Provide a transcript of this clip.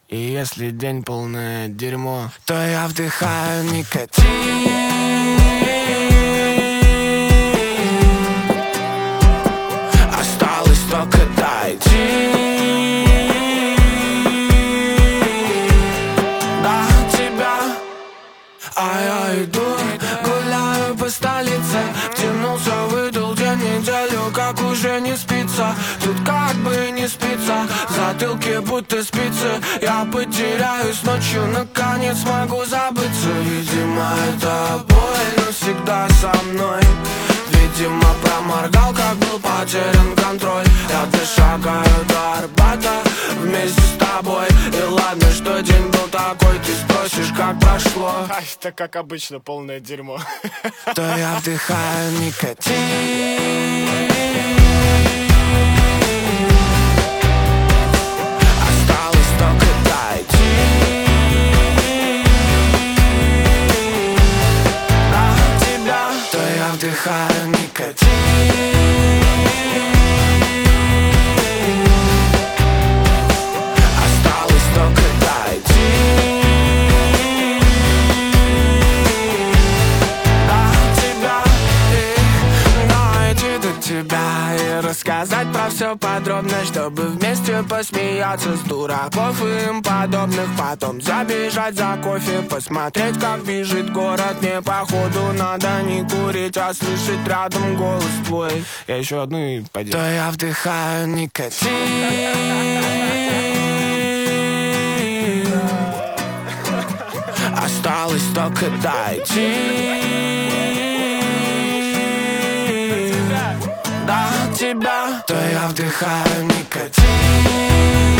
И если день полное дерьмо, то я вдыхаю никотин. Осталось только дойти до тебя. А я иду, гуляю по столице, втянулся, выдал день, неделю, как уже не спится. Тут как бы не спится, затылки будто спицы. Я потеряюсь ночью, наконец смогу забыться. Видимо, это боль навсегда со мной. Видимо, проморгал, как был потерян контроль. Я дошагаю до Арбата вместе с тобой. И ладно, что день был такой, ты спросишь, как прошло. А это, как обычно, полное дерьмо. То я вдыхаю никотин. Осталось только дойти до тебя. То я вдыхаю никотин. Осталось только дойти до тебя. И дойти до тебя. И рассказать про все подробно, чтобы вместе посмеяться с дураков и им подобных. Потом забежать за кофе, посмотреть, как бежит город. Мне походу надо не курить, а слышать рядом голос твой. Я еще одну и пойдем. То я вдыхаю никотин. Осталось только дойти до тебя. То я вдыхаю никотин.